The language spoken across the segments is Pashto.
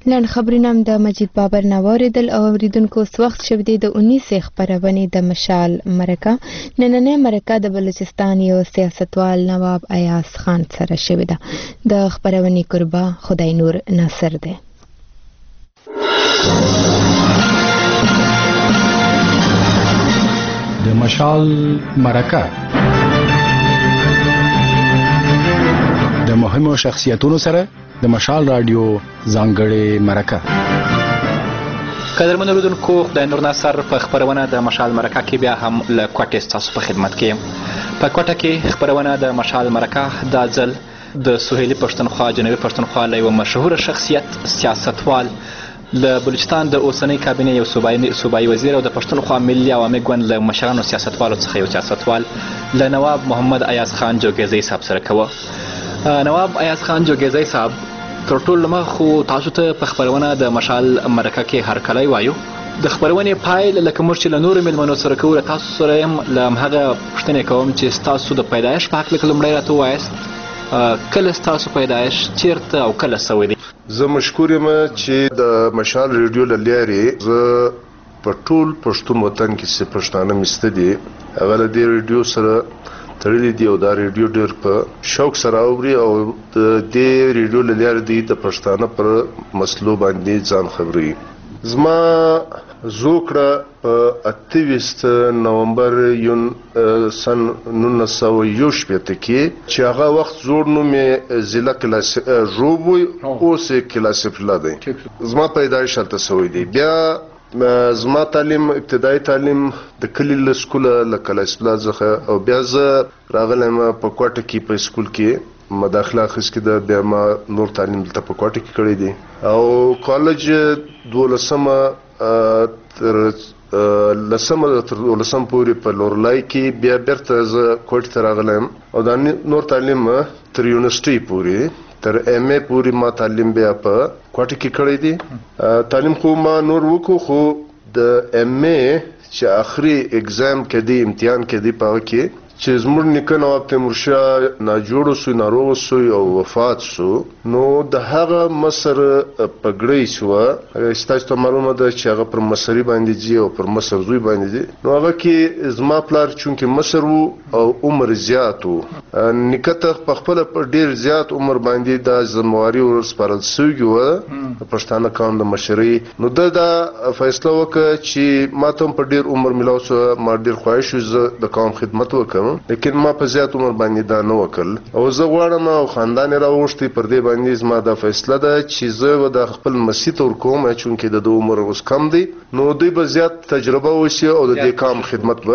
لنډ خبرونه هم د مجید بابر نه واوریدل او اوریدونکو اوس وخت شوی دی د 19 خبرونې د مشال مرکه. نننۍ مرکه د بلوچستان یو سیاستوال نواب ایاز خان سره شوې ده. د خبرونې قربا خدای نور ناصر دی. د مشال مرکه د مهمو شخصیتونو سره د مشال رادیو ځانګړې مرکه. قدرمن اوریدونکو خدای نور ناصر په خبرونه د مشال مرکه کې بیا هم له کوټې ستاسو په خدمت کې یم. په کوټه کې خبرونه د مشال مرکه دا ځل د سهیلي پښتونخوا جنوبي پښتونخوا له یو مشهور شخصیت سیاستوال له بلوچستان د اوسنۍ کابینې یو صوبایي وزیر او د پښتونخوا ملي عوامي ګوند له مشرانو سیاستوالو څخه یو سیاستوال له نواب محمد ایاز خان جوګیزی صاحب سره کوه. نواب ایاز خان جوګیزی صاحب تر ټولو مخ تاسو ته په خبرونه د مشال مرکه کې هرکلی وایو. د خبرونې پایل لکه موږ چې له نورو میلمنو سره کوو له تاسو سره یم له همهغه پوښتنې کوم چې ستاسو د پیدایش په هکله لومړی راته ووایاست کله ستاسو پیدایش چیرته او کله سوی دی؟ زه مشکور یم چې د مشال ریډیو له لارې زه په ټول پښتون وطن کې چې پښتانه مسته دي هغه له دې ریډیو سره تړلي دي او دا ریډیو ډېر په شوق سره اوري او د دې ریډیو له لارې دوی د پښتانه پر مسلو باندې ځان خبروي. زما زوکړه په 28 نومبر سن 1961 کې چې هغه وخت زوړ نوم یې ضلع کلاس ژوبوي اوس کلاسفلا دی. زما پیدایش هلته سوی دی. بیا زما تعلیم ابتدایي تعلیم د کلي له سکوله له کلاسفلا څخه او بیا زه راغلم په کوټه کې په سکول کې مداخله اخیستې ده. بیا ما نور تعلیم دلته په کوټه کې کړی دی او کالج 12مه تر 12 پورې په لورلای کې بیا بیرته زه کوټې ته راغلم او دا نور تعلیم تر یونیورسيټي پورې تر ایم ای پورې ما تعلیم بیا په کوټه کې کړی دی. تعلیم خو ما نور وکړو خو د ایم ای چې آخري اگزام کې دی امتحان کې دی په کې چې زموږ نیکه نواب تیمورشاه ناجوړ سو ناروغ سو او وفات سو نو د هغه مصر پګړی شو. ستاسو ته معلومه ده چې هغه پر مصری باندې دی او پر مصر زوی باندې دی. نو هغه کې زما پلار چونکه مصر وو او عمر زیات وو نیکه ته په خپل پر ډیر زیات عمر باندې د ذمہواری ورسپارل سوی و پښتانه قوم د مشري. نو دا فیصله وکړه چې ما ته په ډیر عمر ملاو سو ما ډیر خواهش زه د قوم خدمت وکم لیکن ما په زیات عمر باندې دا نه وکړ او زه غواړم او خاندان راوښتي پر دې باندې زما د فیصله ده چې زه د خپل مسیح تور کوم چې د عمر اوس کم دی نو دوی به زیات تجربه وشي او د دې قوم خدمت به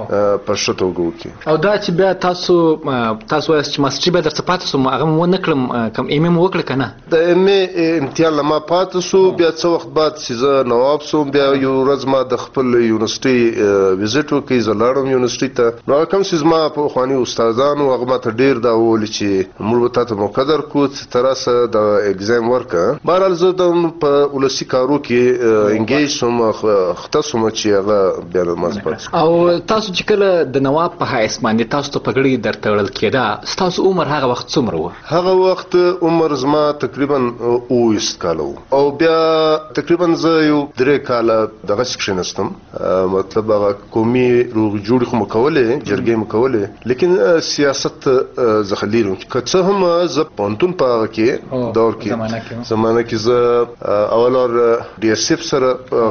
په شتو وکړي. او دا چې بیا تاسو وایي چې ماستری به درته پاتې سو هغه مو نه کړم کوم ایم ام وکړه کنه د ایم امتحان لما پاتې سو بیا څو وخت بعد چې زه نواب سوم بیا یو ورځ ما د خپل یونیورسيټي وزټ وکړ. زه لاړم یونیورسيټي ته نو کوم چې ما په خواني استادانو هغه ماته ډیر دا ویل چې موږ ته مقدر کو تراسه د ایگزام ورکه. بهرحال زه د په ولسی کارو کې انګیج سوم ختصوم چې هغه بیا مزبط. او تاسو چې کله د نواب په حیث باندې تاسو ته پګړی درته وړل کېده تاسو عمر هغه وخت څومره و؟ هغه وخت عمر زما تقریبا 20 کال او بیا تقریبا زه یو 3 کال دغه شنستم مطلب هغه قومي روغ جوړ خو مکولې جرګې مکولې لیکن سیاست زخلیرو که هم زه پونتون په کې دور کې زمانه کې زه اولور ډي اس اف سره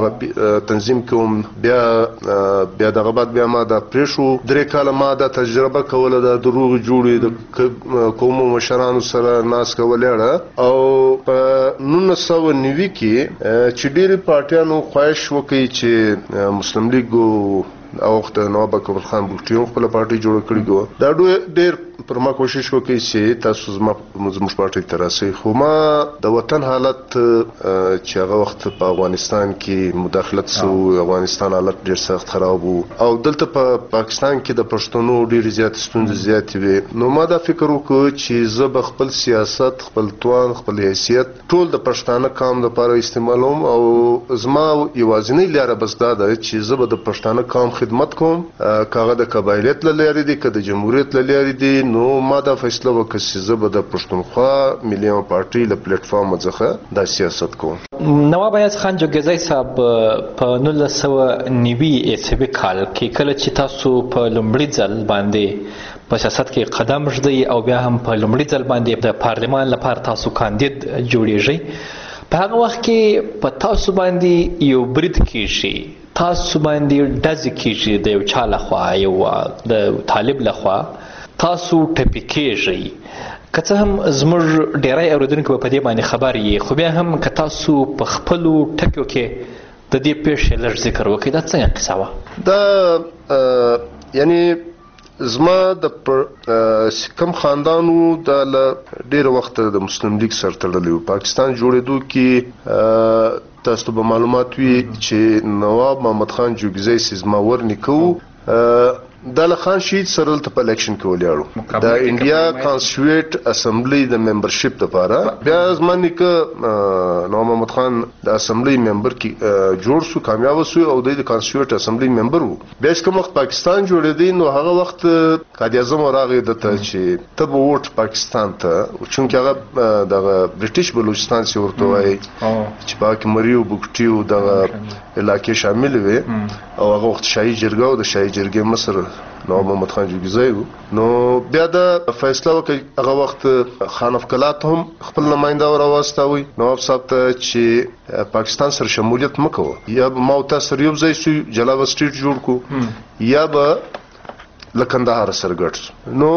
تنظیم کوم بیا دغه بعد بیا ما دا پریشو 3 کال ما دا تجربه کوله د دروغ جوړې د قوم مشرانو سره ناس کوله او په 1990 کې چې ډېری پارټیانو خواهش وکړي چې مسلم لیگ او وخت نواب اکبر خان بوټیو خپل پارټي جوړ کړی و دا ډېر پر ما کوشش وکړي چې تاسو زموږ پارټي ته راسئ خو ما د وطن حالت چې هغه وخت په افغانستان کې مداخلت سو افغانستان حالت ډېر سخت خراب وو او دلته په پاکستان کې د پښتنو ډېر زیات ستونزې زیاتې وي. نو ما دا فکر وکړ چې زه به خپل سیاست خپل توان خپل حیثیت ټول د پښتانه قوم لپاره استعمالوم او زما یوازینی لاره بس دا ده چې زه به د پښتانه قوم خدمت کوم کاغه د قبایلیت لارې دي که د جمهوریت لارې دي نو ما دا فیصله وکړه چې زه به د پښتونخوا ملي پارټي له پلیټ فارم څخه دا سیاست کوم. نواب ایاز خان جوګیزی صاحب په 1990 عیسوي کال کې کله چې تاسو په لومړي ځل باندې په سیاست کې قدم ږدئ او بیا هم په لومړي ځل باندې د پارلمان لپاره تاسو کاندید جوړیږئ، په هغه وخت کې په تاسو باندې یو برید کیږي، تاسو باندې ډزې کیږي د یو چا لخوا، یو د طالب لخوا، تاسو ټپي کیږئ. که څه هم زموږ ډیری اورېدونکي به په دې باندې خبر یې، خو بیا هم که تاسو په خپلو ټکیو کې د دې پیښې لږ ذکر وکړئ، دا څنګه قصه وه؟ دا یعنی زما د کوم خاندانو دا له ډېره وخته د مسلم لیگ سره تړلی و. پاکستان جوړېدو کې تاسو ته به معلومات وي چې نواب محمد خان جوګیزی چې زما ورنیکه و د خان شهید سره دلته په الیکشن کې ولاړو د انډیا کانسټیټیوټ اسمبلی د ممبرشپ لپاره. بیا زما نیکه نواب محمد خان د اسمبلی ممبر کې جوړ شو، کامیاب شو او د کانسټیټیوټ اسمبلی ممبر وو. بیا کوم وخت پاکستان جوړېدی نو هغه وخت قائد اعظم راغی دته چې ته به ووټ پاکستان ته، چونکه هغه د برټش بلوچستان سی ورته وایي چې پاک مریو بوکټیو د علاقې شامل وي او هغه وخت شاهي جرګه او د شاهي جرګې مصر نواب محمد خان جوګیزی و. نو بیا د فیصله وکړه هغه وخت خان اف کلات هم خپل نماینده راوستاوي نواب صاحب ته چې پاکستان سره شمولیت مکوه، یا به ما او تاسو یو ځای شو جلاوه سټریټ جوړ کو یا به لکندهار سره ګډ. نو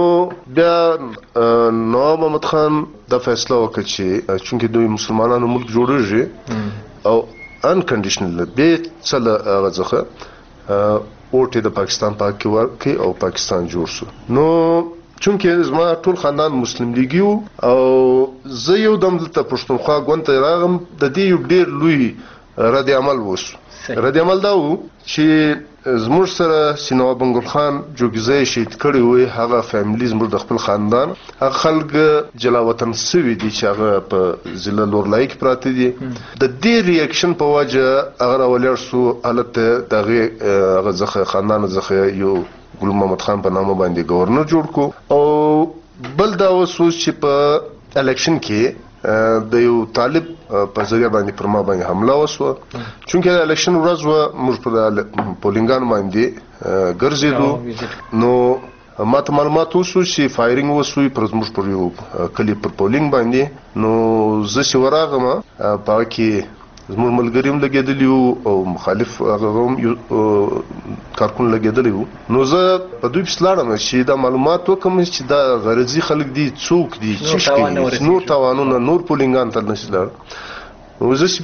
بیا نواب محمد خان د فیصله وکړه چې چونکه دوی مسلمانانو ملک جوړیږي او انکنډیشنل به څل هغه ځخه اوټه د پاکستان پاک کې ورکې او پاکستان جوړ شو. نو چونکه زما ټول خاندان مسلم لیګي او زه یو دم د پښتونخوا غونډه راغم، د دې یو ډیر لوی رد عمل وشو. رد عمل دا و چې زموږ سره سینوا بنګل خان جوګیزی شهید کړی وي، هغه فیملی زموږ د خپل خاندان هغه خلک جلا وطن سوي دي چې هغه په ضلع لورلای کې پراته دي. د دې ریاکشن په وجه هغه راولر سو حالت دغه هغه ځخه خاندان ځخه یو ګل محمد خان په نامه باندې گورنر جوړ کو. او بل دا وسوس چې په الیکشن کې د یو طالب په ذریعہ باندې پر ما باندې حمله وسوه، چونکه الیکشن ورځ و موږ په پولینګان باندې ګرځېدو. نو ما ته معلومات وشو چې فایرینګ وسوي پر زموږ پر یو کلی پر پولینګ باندې. نو زه چې ورغم په کې زموږ ملګری هم لګېدلی وو او مخالف هغه هم کارکون لګېدلی وو. نو زه په دوی پسې لاړم چې دا معلومات وکړم چې دا غرضي خلک دي، څوک دي، څه کوي، نور تاوانونه نور پولینګان ته نشي لاړ. نو زه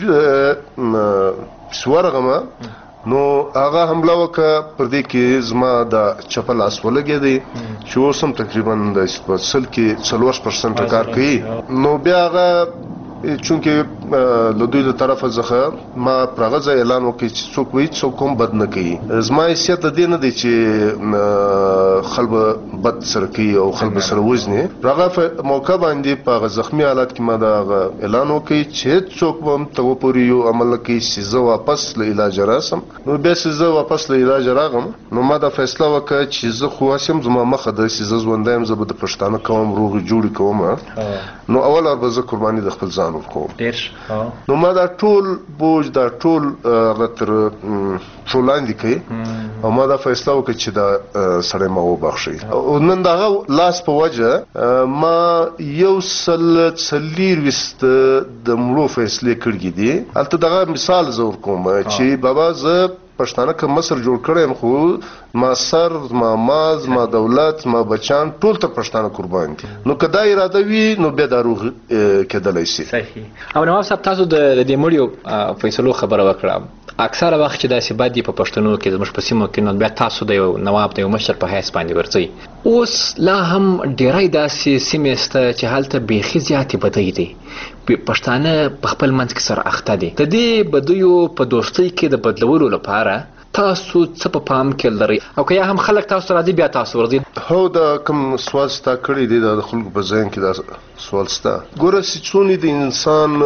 چې ورغم نو هغه حمله وکړه، پر دې کې زما د چپل لاس ولګېدی چې اوس هم تقریبا د سل کې 40% کار کوي. نو بیا هغه چونکه له دوی له طرفه څخه ما پرغه اعلان وکړ چې څوک وایي څوک هم بد نه کوي. زما حیثیت د دې نه دی چې خلک بد سره کوي او خلک سره وزني. هغه موقع باندې په زخمی حالت کې ما دا اعلان وکړ چې څوک هم ته پورې یو عمل کوي چې زه واپس له علاج راسم. نو بیا چې زه واپس له علاج راغم نو ما دا فیصله وکړه چې زه خو اسیم زما مخه ده چې زه ژوندایم، زه به د پښتانه کوم روغ جوړ کوم. نو اول اربه زه قرباني د خپل ځان ورکوم. نو ما دا ټول بوج دا ټول غتر ټولاندې کوي او ما دا فیصله وکړه چې دا سړی ما وبخښي. او نن دا لاس په وجه ما یو څلور وست د مړو فیصله کړې دي. البته دا مثال زور کوم چې بابا زه پښتانه که مصر جوړ کړم خو ما سر ما ماز ما دولت ما بچان ټول ته پښتانه قربان دي. نو که دا اراده وي نو بیا دا روغ کېدلی شي. صحیح. او نواب صاحب تاسو د دې مړیو فیصلو خبره وکړه، اکثره وخت چې داسې بد دي په پښتنو کې زموږ په سیمو کې، نو بیا تاسو د یو نواب د یو مشر په حیث باندې ورځئ. اوس لا هم ډیری داسې سیمې شته چې هلته بیخي زیاتې بدۍ دي، پښتانه په خپل منځ کې سره اخته دي. د دې بدیو په دوستۍ کې د بدلولو لپاره تاسو څه په پام کې لرئ؟ او که یا هم خلک تاسو راځي بیا تاسو ورځئ؟ هو دا کوم سوال ستا کړی دی د خلکو په ذهن کې دا سوال ستا. ګوره چې څونې د انسان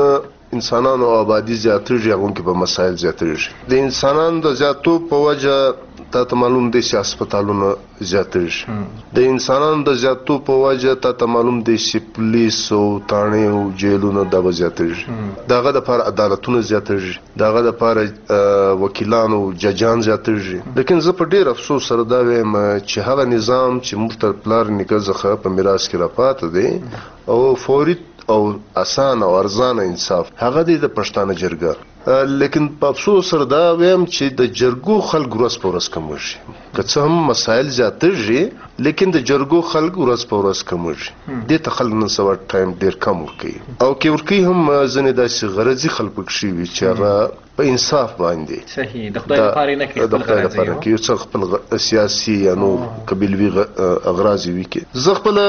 انسانانو آبادی زیاتېږي هغو کې به مسایل زیاتېږي. د انسانانو د زیاتو په وجه تا ته معلوم دی چې هسپتالونه زیاتېږي. د انسانانو د زیاتو په وجه تا ته معلوم دی چې پولیس او تاڼې او جیلونه دا به زیاتېږي. د هغه دپاره عدالتونه زیاتېږي، د هغه دپاره وکیلان او ججان زیاتېږي. لیکن زه په ډېر افسوس سره دا وایم چې هغه نظام چې موږ تر پلار نیکه څخه په میراث کې راپاته دی او فوري او اسان او ارزانه انصاف هغه دی د پښتانه جرګه. لیکن په افسوس سره دا وایم چې د جرګو خلک ورځ په ورځ کمېږي. که څه هم مسایل زیاتېږي لیکن د جرګو خلک ورځ په ورځ کمېږي. دې ته خلک نن سبا ټایم ډېر کم ورکوي او کې ورکوي هم ځینې داسې غرضي خلک پکښې وي چې هغه په انصاف باندې صحیح د خدای لپاره نه کوي، د خدای لپاره کوي، یو څه خپل سیاسي یا نو قبیلوي اغراض وي کې. زه خپله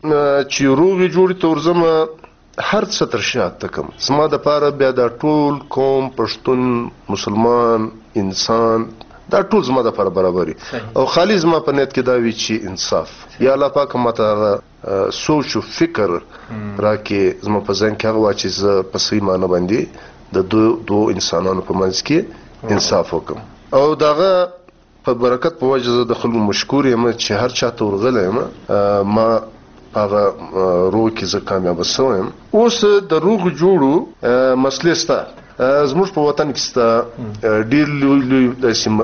چې روغې جوړې ته ورځم هر څه تر شاته کم. زما دپاره بیا دا ټول قوم پښتون مسلمان انسان دا ټول زما دپاره برابر او خالي زما په نیت کې دا وي چې انصاف یا الله پاک ماته هغه سوچ او فکر راکې زما په ذهن کې هغه واچي زه په صحیح معنی باندې د دو انسانانو په منځ کې انصاف وکړم. او دغه په برکت په وجه زه د خلکو مشکور یم چې هر چاته ورغلی یم ما هغه روغ کې زه کامیابه شوی یم. اوس د روغ جوړو مسلې شته زموږ په وطن کې شته ډېر لوی داسې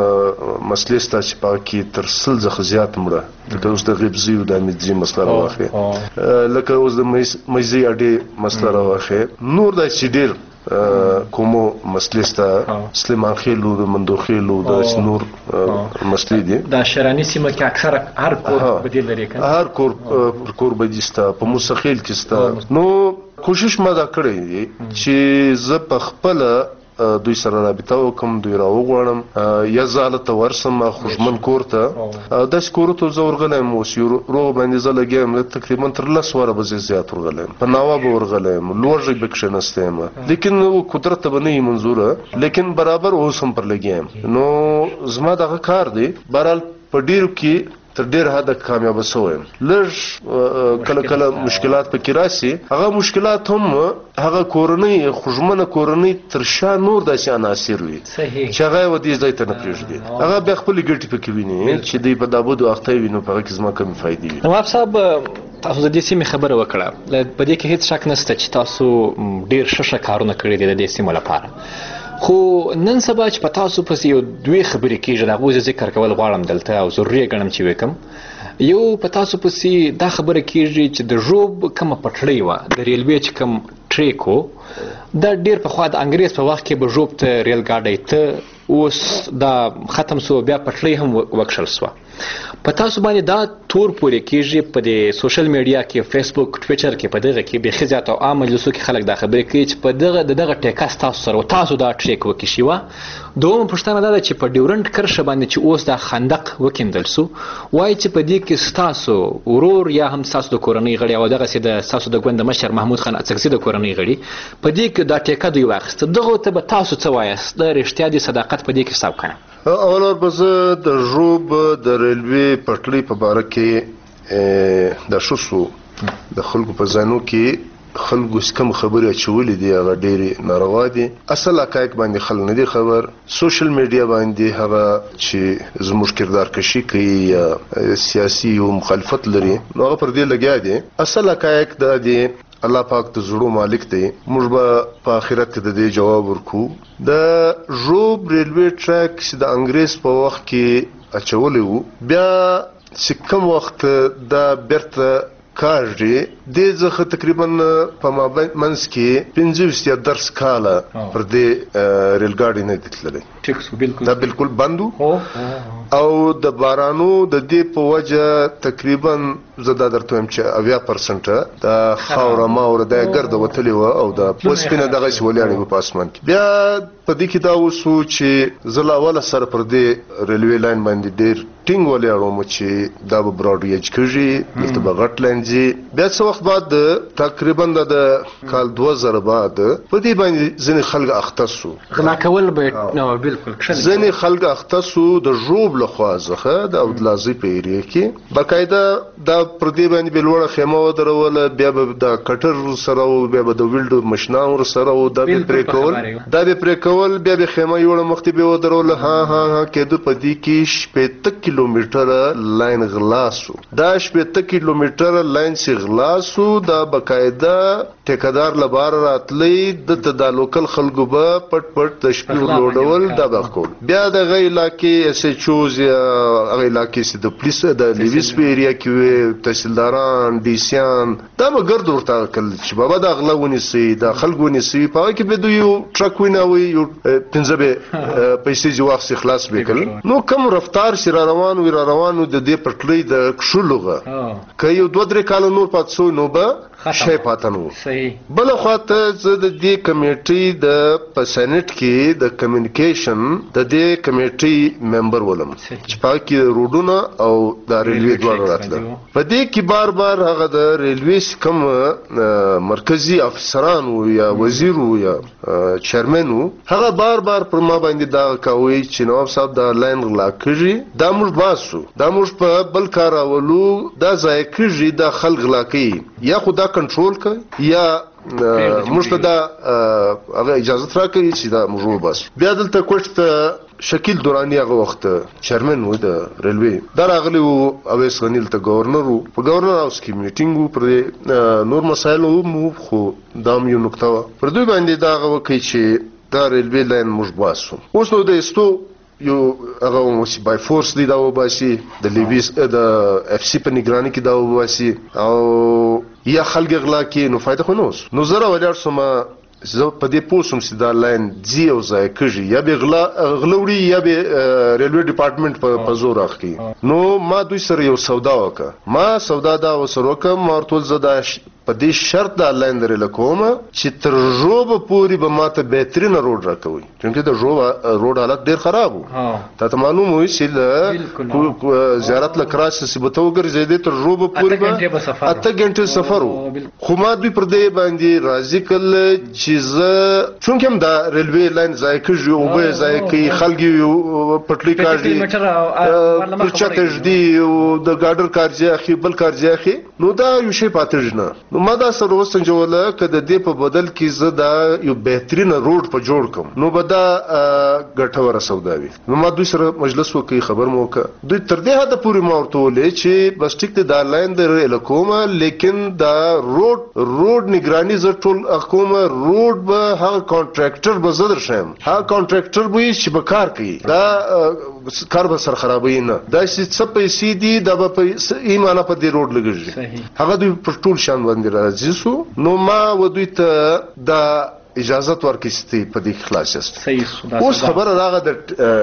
مسلې شته چې په هغه کې تر 100 څخه زیات مړه. لکه اوس د غبزي او د امیدزي مسله راواخلې، لکه اوس د میزي اډې مسله راواخلې، نور داسې ډېر کومو مسلې شته، سلیمان خېلو د مندوخېلو د نور مسلې دي. د شراني سیمه کې اکثره هر کور بدیل لري کنه، هر کور بدیل شته، په موسخېل کې شته. نو کوشش ما دا کړی دی چې زه په خپله دوی سره رابطه وکړم، دوی راوغواړم یا زه هلته ورسم خوږمن کور ته. داسې کورو ته زه ورغلی یم، اوس یو روغ باندې زه لګیا یم تقریبا تر 10 واره به زه زیات ورغلی یم، په ناوه به ورغلی یم، لوږې به کښېنستی یم، لیکن قدرت ته به نه وي منظوره، لیکن برابر اوس هم پر لګیا یم. نو زما دغه کار دی بهرحال په ډېرو کې تر ډېر حده کامیابه شوی یم. لږ کله کله مشکلات پکې راسي، هغه مشکلات هم هغه کورنۍ خوږمنه کورنۍ تر شا نور داسې عناصر وي چې هغه یې ودې ځای ته نه پرېږدي، هغه بیا خپلې ګټې پکې ویني چې دوی په دابودو اخته وي، نو په هغه کې زما کمې فایدې وي. نواب صاحب تاسو د دې سیمې خبره وکړه، په دې کې هیڅ شک نشته چې تاسو ډېر ښه کارونه کړي دي د دې سیمو لپاره، خو نن سبا چې په تاسو پسې یو دوی خبرې کېږي، د هغو زه ذکر کول غواړم دلته او ضروري یې ګڼم چې وکړم. یو په تاسو پسې دا خبره کېږي چې د ژوب کومه پټړۍ وه، د ریلوې چې کوم ټریک و، دا ډېر پخوا د انګریز په وخت کې به ژوب ته ریل ګاډی ته، اوس دا ختم سو، بیا پټړۍ هم وکښل سوه. په تاسو باندې دا تور پورې کېږي په د سوشل میډیا کې، فیسبوک، ټویټر کې، په دغه کې بیخي زیات او عام مجلسو کې خلک دا خبرې کوي چې په دغه ټیکه ستاسو سره و، تاسو دا ټریک وکشي وه. دومره پوښتنه دا ده چې په ډیورنډ کرښه باندې چې اوس دا خندق وکیندل سو، وایي چې په دې کې ستاسو ورور یا هم ستاسو د کورنۍ غړي او دغسې د ستاسو د ګوند مشر محمود خان اڅکزي د کورنۍ غړي په دې کې دا ټیکه دوی واخیسته، دغو ته به تاسو څه وایاست؟ د رښتیا دي صداقت په دې کې حساب کنه؟ اوله به زه د ژوب د ریلوې پټلۍ په باره کې د شوسو د خلکو په ذهنو کې خلکو کوم خبرې اچولې دي هغه ډېرې ناروا دي. اصل حقایق باندې خلک نه دي خبر. سوشل میډیا باندې هغه چې زموږ کردار کشي کوي یا سیاسي او مخالفت لري نو هغه پر دې لګیا دي. اصل حقایق دا دي الله پاک د زړو مالک دی، موږ به په آخرت کې د دې جواب ورکو. د ژوب ریلوې ټریک چې د انګریز په وخت کې اچولی وو، بیا چې کوم وخت دا بیرته کاږي دې څخه تقریبا په مابینځ کې 25 یا 10 کاله پر دې ریل ګاډي نه دي تللی، دا بالکل بند او د بارانو د دې په وجه تقریبا زه دا درته وایم چې 80% د خاوره ماوره د ګرده وتلې وه او د وسپینه دغسې ولاړې وه په اسمان کې. بیا په دې کې دا وسو چې زه له اوله سره پر دې ریلوې لاین باندې ډېر ټینګ ولاړ وم چې دا به براډ ویج کېږي، دلته به غټ لاین ځي. بیا څه وخت بعد تقریبا د کال 2000 بعد په دې باندې ځینې خلک اخته سو. غلا کول به ځینې خلک اخته سو د ژوب لخوا څخه د اودلازي په ایریا کې باقاعده دا پر دې باندې به لوړه خیمه ودروله، بیا به د کټر سره او بیا به د ویلډ ماشینه ور سره او دا به پرې کول بیا به خیمه یوړه مخته به ودروله. ها کېدو په دې کې 70 کیلومتره لاین غلاسو، دا 70 کیلومتره لاین سی غلاسو، دا باقاعده ټیکدار لبار راتلی د لوکل خلکو به پټ د شپې لوډول دا بخول. بیا د غی علاقې اس ایچ اوز یا غی علاقې سي د پولیس د لیویس په ایریا کې تحصیلداران ډي سیان دا به ګرد ورته کل چې بابا د غلونی سي د خلګونی سي په کې به دوی ټرک ویناوي یو پنځه به پیسې جواخ خلاص وکړ. نو کوم رفتار سره روانو د دې پټلې د کښلوغه کای یو 2-3 کال نور پاتسو نو به شي پاتنو. صحیح. بل خواته د دې کمیټې د پسنټ کې د کمیونیکیشن د دې کمیټې ممبر ولم چې پاکي روډونه او د ریلوی دواړه راتله. په دې کې بار هغه د ریلوی کوم مرکزی افسرانو یا وزیرو یا چیرمنو هغه بار پر ما باندې دا کوي چې نواب صاحب دا لاین غلا کړی، دا موږ باسو، دا موږ په بل کار اولو، دا ځای کړی دا خلک غلا کوي، یا خدا کنټرول کوي یا موږ ته دا هغه اجازه راکړي چې دا موږ باسو. بیا دلته کوټ شکیل دورانی هغه وخت چیرمن و د ریلوی دا راغلی وو، اویس غنیل ته گورنر وو، په گورنر هاوس کې میټینګ پر نور مسایل وو، خو دام یو نقطه و پر دوی باندې دا هغه کوي چې دا ریلوی لاین موږ باسو. اوس نو د استو یو هغه موسی بای فورس دی دا وباسي د لیویس د اف سی په نگرانی کې دا وباسي او یا خلک غلا کې نو فائدہ خو نو زره ولر سم زه په دې پوسم چې دا لاین زی او ځای کږي یا به غلوړي یا به ریلوی ډپارټمنټ په زور اخلي. نو ما دوی سره یو سودا وکړه، ما سودا دا وسره وکړه، ما ورته زدا په دې شرط دا لاین درې لکومه چې تر ژوب پوری به ماته بهترینه روډ راکوي، چې د ژوب روډ حالت ډیر خراب وو. ته معلوم وي چې زیارت لکراس سیبته وګرځیدې تر ژوب پوری به 8 غنټه سفر وو. خو ما دوی پر دې باندې راضي کړل چې زه چونکه دا ریلوی لاین ځای کېږي او به ځای کې خلګي پټلی کاږي پرچا تجدي او د ګاډر کارځي اخی بل کارځي اخی، نو دا یو شی پاتېژنه. نو ما دا سره وسنجوله کده دې په بدل کې زه دا یو بهترین روډ په جوړ کوم، نو به دا ګټوره سوداوي. نو ما دوی سره مجلس وکي، خبر مو وکړه، دوی تر دې حد پورې ما ورته ولې چې بس ټیک دا لاین در الکومه، لیکن دا روډ نگرانی ز ټول حکومت روډ به هغه کانټراکټر به زدر شم، هغه کانټراکټر به چې به کار کوي، دا کار به سر خرابوي نه، دا چې څه پیسې دي دا به ایمانه په دې روډ لګږي. هغه دوی پر ټول شان باندې راځي سو. نو ما و دوی ته دا اجازه ورکړې په دې خلاص است. اوس خبره راغله د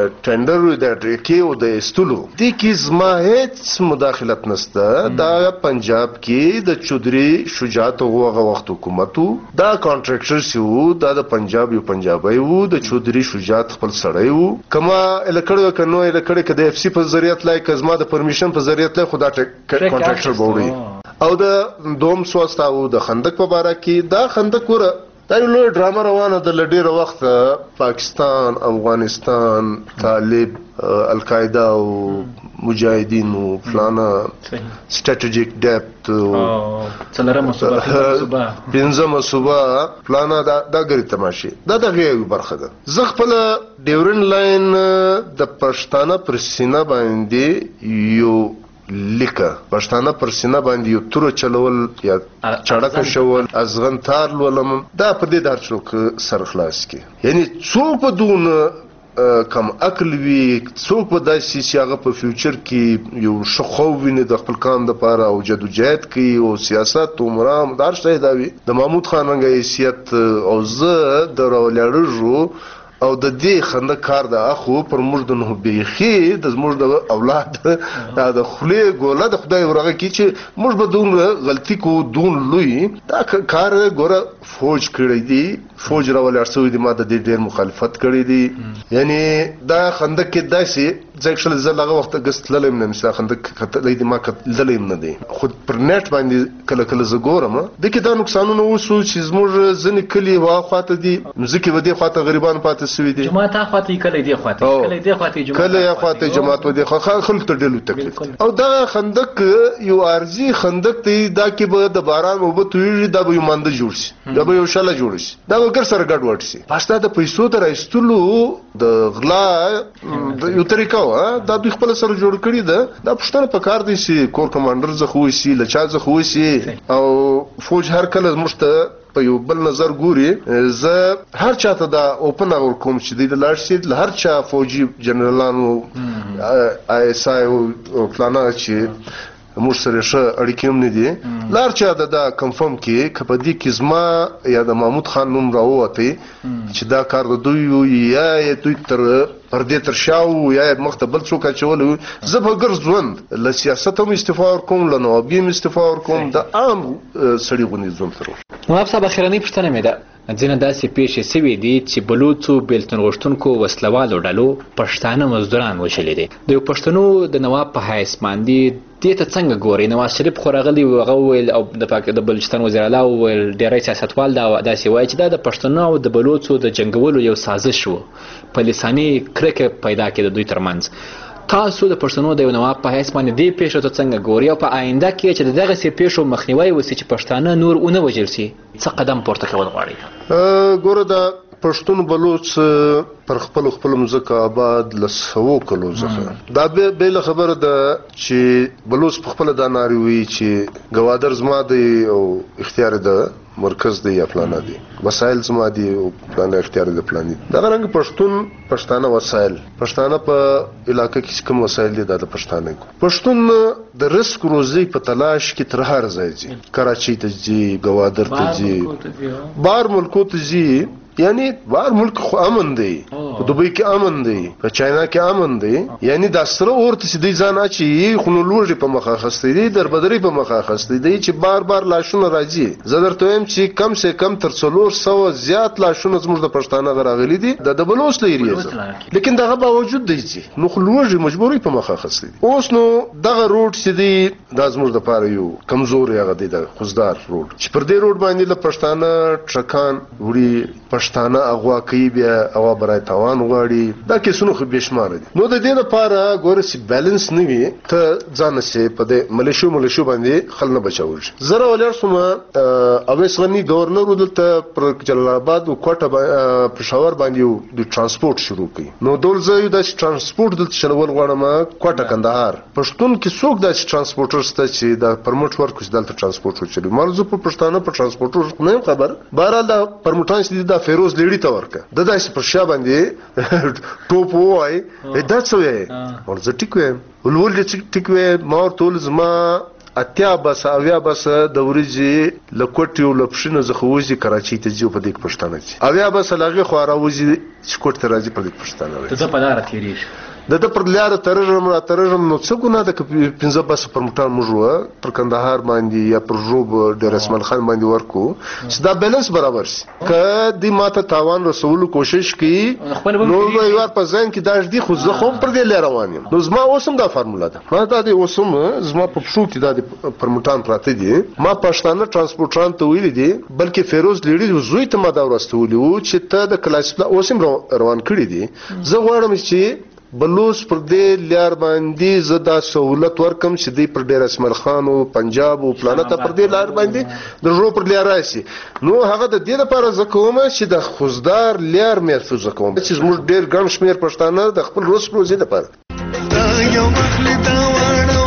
ټندر د ټریکی او د استولو د کی زما هیڅ مداخلت نشته. دا پنجاب کې د چودري شجاعت هغه وخت حکومتو دا کانټراکټر سیو، دا د پنجاب یو پنجابي وو، د چودري شجاعت خپل سړی وو. کما الکړو کنو الکړې کده اف سی په ذریعہ لای کزما د پرمیشن په ذریعہ خدا کانټراکټر بوړي او د دوم سواستا او د خندق په باره کې دا خندق وره دا یو لوی ډرامه روانه د لډیر وخت پاکستان، افغانستان، طالب، القاعده او مجاهدین او فلانا سټریټیجیک ډیپت او څلورمه صوبه پنځمه صوبه فلانا دا غری تماشي دا دغه یو برخه ده. زه خپل ډیورن لاین د پښتانه پر سینه باندې یو لیکه پښتانه پر سینه باندې یو تور چلول یا چړک شول ازغن تار ولم دا په دې درڅوک سر خلاص کی، یعنی څو په دون کم عقل وی څوک په داسې چې هغه په فیوچر کې یو شخو ویني د خپل کام د پاره او جدوجہد کوي او سیاست او مرام دار شته دا وی د محمود خان رنګ حیثیت او زه د راولړو او د دې خنده کار د اخو پر موږ د نو بیخي د موږ د اولاد د خلی ګوله د خدای ورغه کی چې موږ به دون غلطی کو دون لوی دا کار ګوره فوج کړی دی، فوج راول ارسوي دی، ما د دې ډیر مخالفت کړی دی. یعنی دا خنده کې داسي ځکه زلغه وخت غستلم نه مثلا خنده کتلې دی ما کتلم نه دی خود پر نت باندې کله کله زګورم د کې دا نقصانونه وسو چې موږ ځنې کلی واخاته دي ځکه ودی خاطر غریبان پاتې شوی دی جماعت اخواته کله دی اخواته کله دی اخواته جماعت کله اخواته جماعت ودی خلک ته ډېر تکلیف او دا خندق یو ارزي خندق دی دا کې به د باران او به تویږي دا به یو مند جوړ شي دا به یو شاله جوړ شي دا به ګر سره ګډ وډ شي پاستا د پیسو تر ایستلو د غلا یو طریقه دا دوی خپل سره جوړ کړی دا پښتنه په کار دی چې کور کمانډر زه خو شي لچا زه خو شي او فوج هر کله مشته په یو بل نظر ګوري زه هر چاته دا اوپن اور کوم چې د لاړ شي هر چا فوجي جنرالانو آی اس آی او پلانا چې موږ سره ښه اړیکې هم نه دي لار چا دا کنفرم کې کپدي کې زما یا د محمود خان نوم راووتی چې دا کار د دوی یا دوی تر پردې تر شاو یا مخته بل څوک اچول زه به ګرځ ژوند له سیاست هم استعفا ورکوم له نوابي هم استعفا ورکوم د عام سړي غوندې ژوند تر نواب صاحب اخرنۍ پوښتنه مې ده ځینې داسې پیښې سوي دي چې بلوڅو بېلتون غوښتونکو وسلوالو ډلو پښتانه مزدوران وژلي دي د یو پښتنو د نواب په حیث باندې دې ته څنګه ګورئ نواز شریف خو راغلی و هغه وویل او د بلوچستان وزیر اعلی وویل ډېری سیاستوال داسې وایي چې دا د پښتنو او د بلوڅو د جنګولو یو سازش و په لساني کرکه پیدا کړي د دوی ترمنځ تاسو د پښتنو د یو نواب په حیث باندې دې پیښو ته څنګه ګورئ او په آینده کې چې دغسې پیښو مخنیوی وسي چې پښتانه نور ونه وژل سي څه قدم پورته کول غواړئ ګوره د پښتون بلوچ پر خپل مځکه آباد له 100 کلو څخه دا به خبره ده چې بلوچ په خپل دا ناری وی چې گوادر زما دی او اختیار ده مرکز دی یا پلان دی وسایل زما دی او پلان اختیار دی پلان دی دا رنګ پښتانه وسایل پښتانه په علاقې کې کوم وسایل دي د پښتون د رزق روزي په تلاش کې تر هر ځای ځي کراچۍ ته ځي گوادر ته ځي بار ملکو ته ځي یعنی بار ملک خو امن دی په دوبۍ کې امن دی په چاینا کې امن دی یعنی د سره اورته سیدی ځان اچي خو نو لوړ په مخه خستې دي دربدري په مخه خستې دي چې بار لاشونه راځي زه درته وایم چې کم سے کم تر 300 زیات لاشونه زموږ د پښتانه غراغلي دي د بلوچ لري لیکن دغه باوجود دی چې نو لوړ مجبوري په مخه خستې دي اوس نو دغه روډ سیدی د زموږ د پاره یو کمزور هغه دی د خوزدار روډ چې پر دې روډ باندې له پښتانه ټرکان وړي پښتانه اغوا کوي بیا اغوا برای توان غواړي دا کیسونه خو بشمار دي نو د دې لپاره ګوره چې بیلانس نه وي ته ځان سي په دې ملیشو باندې خل نه بچاوږي زره ولر سم اویس غنی گورنر دلته پر جلال آباد او کوټه پېښور باندې د ترانسپورت شروع کړي نو دولځه د ترانسپورت د چلول غواړم کوټه کندهار پښتون کې څوک د ترانسپورټر ست چې د پرمټ ورکوي دلته ترانسپورت چلوي مرزه په پښتانه په ترانسپورټر نه خبر بهرحال د پرمټان چې د فیروز لیړی ته ورکه د داسې پر شا باندې ټوپ وای دا څه وای ورځ ټیکوي ولول ټیکوي ما ټول زما اتیا بس اویا بس د ورځي لکوټیو لپشنه زخوځي کراچۍ ته ځو په دې پښتانه چې اویا بس لاغه خو راوځي چې کوټ ته راځي په دې پښتانه ته په لار تیریږي د پر لار ترجم نو څه ګناه د 15 بس پر موټر موږ پر کندهار باندې یا پر روب د رسمل خان باندې ورکو چې دا بیلانس برابر شي ک د ماته تاوان رسولو کوشش کی نو یو په ځین کې داش دی خو زه خو پر دې لار روان یم نو زما اوسم دا فارموله ده ما دا د اوسم زما په شو کې دا پر موټان پراته دي ما پښتانه ترانسپورټران ته ویل دي بلکې فیروز لیډي زوی ته ما دا ورستولي چې ته د کلاس اوسم روان کړی دي زه غواړم چې بلوچ پر دې لار باندې زدا سہولت ورکم چې دی پر ډیر اسمل خان او پنجاب او پلانټا پر دې لار باندې د رو پر لار راشي نو هغه د دې لپاره زکومه چې د خوزدار لار محفوظ کوم چې موږ ډیر ګڼ شمیر پښتانه د خپل روز لپاره